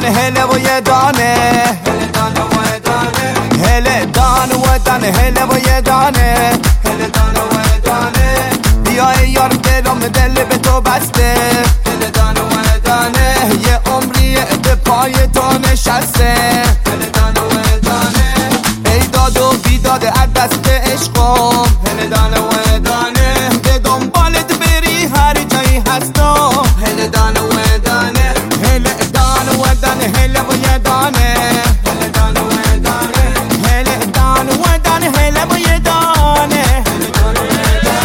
دانه هله و یه دانه، هله دانه و دانه، هله دانه و دانه، هله و یه دانه، هله دانه و دانه. بیای یار دلم دل به تو بسته، هله دانه و دانه. یه عمریه به پای تو نشسته، هله دانه و دانه. ای داد و بیداد از دست عشقم، هله دانه و دانه. به دنبالت بری هر جایی هستم، هله دانه و دانه، هله دانه و دانه، هله و یه دانه، هله دانه و دانه، هله دانه و دانه، هله و یه دانه، هله دانه و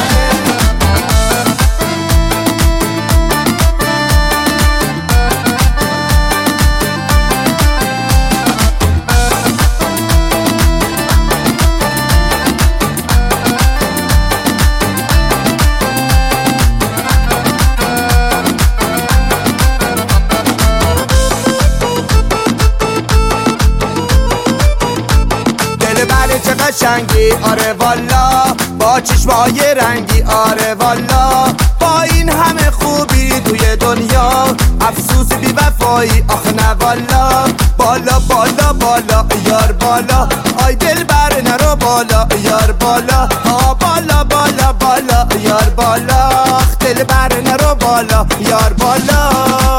چه قشنگی، آره والا، با چشمای رنگی، آره والا. با این همه خوبی توی دنیا، افسوس بی وفایی، آخه نه والا. بالا بالا بالا یار بالا، آی دل بر نرو بالا یار بالا. ها بالا بالا بالا یار بالا، دل بر نرو بالا یار بالا.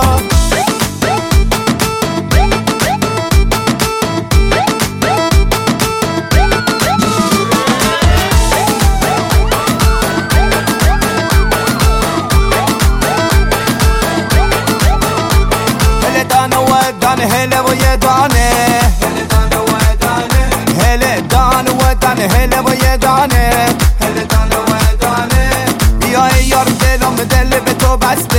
هله و یه دانه، هله دانه و دانه، هله دانه و دانه، هله و یه دانه، هله دانه و دانه. بیای یار دلم دل به تو بسته.